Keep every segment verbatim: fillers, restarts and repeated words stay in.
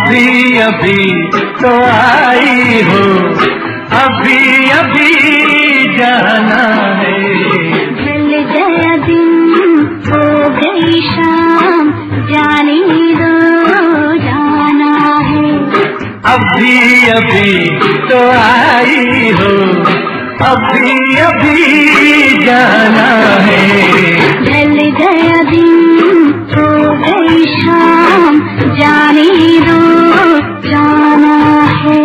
अभी अभी तो आई हो, अभी अभी जाना है। ढल गया दिन हो गई शाम, जाने दो जाना है। अभी अभी तो आई हो, अभी अभी जाना है। ढल गया दिन हो गई शाम, जाने दो जाना है।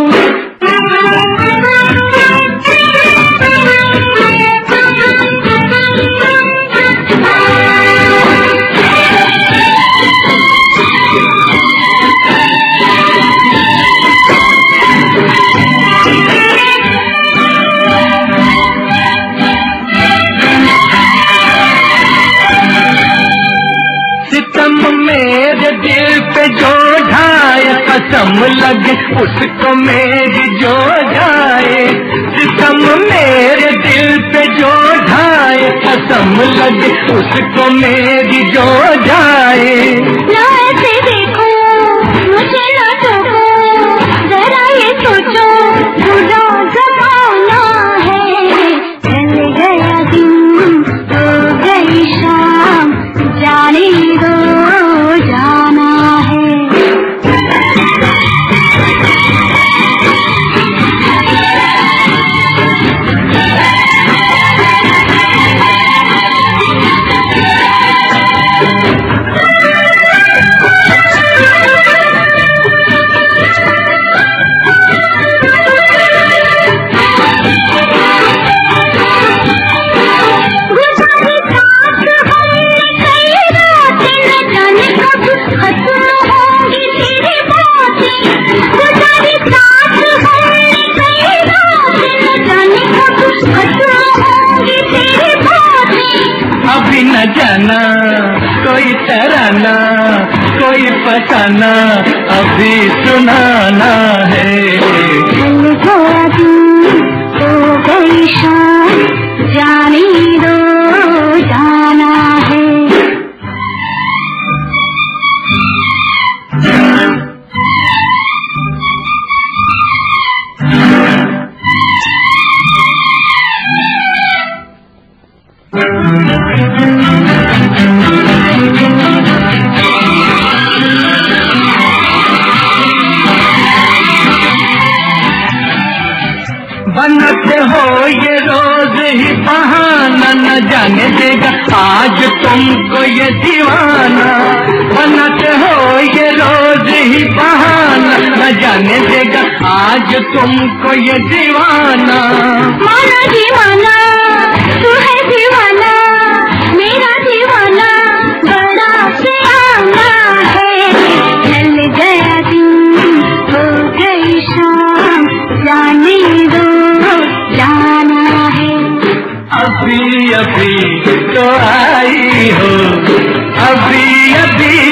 मेरे दिल पे जो ढाए कसम लगे उसको मेरी जो जाए। सितम मेरे दिल पे जो ढाए कसम लगे उसको मेरी जो जाए। ना ऐसे देखो मुझे ना टोको, जरा ये सोचो बुरा जमाना है। ढल गया दिन हो गई शाम, जाने दो जाना है। अभी न जाना कोई तराना, कोई फसाना अभी सुनाना है। ढल गया दिन हो गई शाम, जाने दो जाना है। बनते हो ये रोज ही बहाना, न जाने देगा आज तुमको ये दीवाना। बनते हो ये रोज ही बहाना, न जाने देगा आज तुमको ये दीवाना। माना दीवाना तू है दीवाना, मेरा दीवाना बड़ा सियाना है। ढल गया दिन हो गई शाम, जाने दो जाना है। अभी अभी तो आई हो, अभी अभी